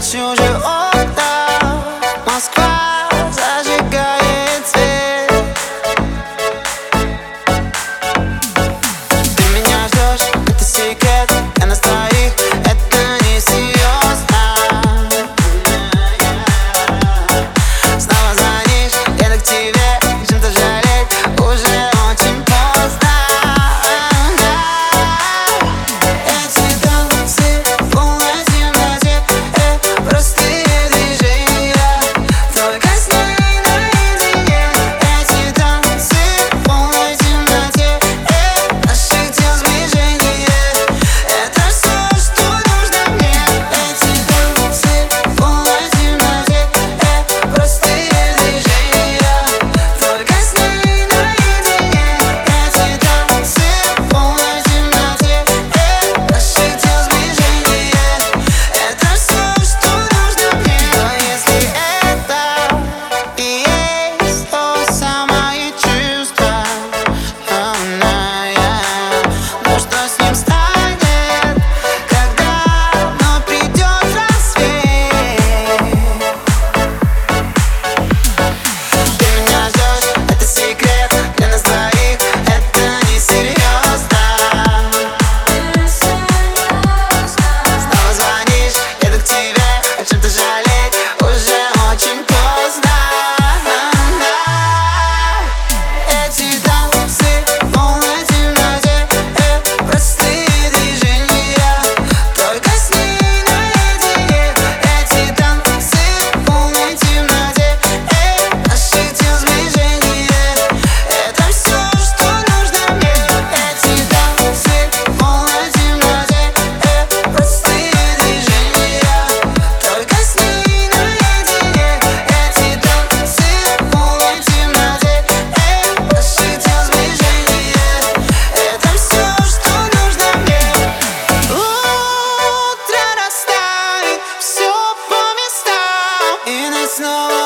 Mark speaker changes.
Speaker 1: чужие окна. Москва зажигает свет. Ты меня ждешь, это секрет. Я на своих, это не серьезно. Снова звонишь, еду к тебе, чем-то жалеть уже очень поздно. Эти танцы в полной темноте, простые движения, только с ней наедине. Эти танцы в полной темноте, наших тел сближение, это все, что нужно мне. Эти танцы в полной темноте, простые движения, только с ней наедине. Эти танцы в полной темноте, наших тел сближение, это все, что нужно мне. Но если это и есть то самое чувство, то что с ним станет, когда вновь придет рассвет? Ты меня ждешь, это секрет для нас двоих, это не серьезно. Снова звонишь, еду к тебе, о чем-то жалеть уже очень поздно. Эти танцы в полной темноте, простые движения, только с ней наедине. Эти танцы в полной темноте, наших тел сближение, это все, что нужно мне. Эти танцы в полной темноте, простые движения, только с ней наедине. Эти танцы в полной темноте, наших тел сближение, это все, что нужно мне. Утро расставит все по местам, и нас снова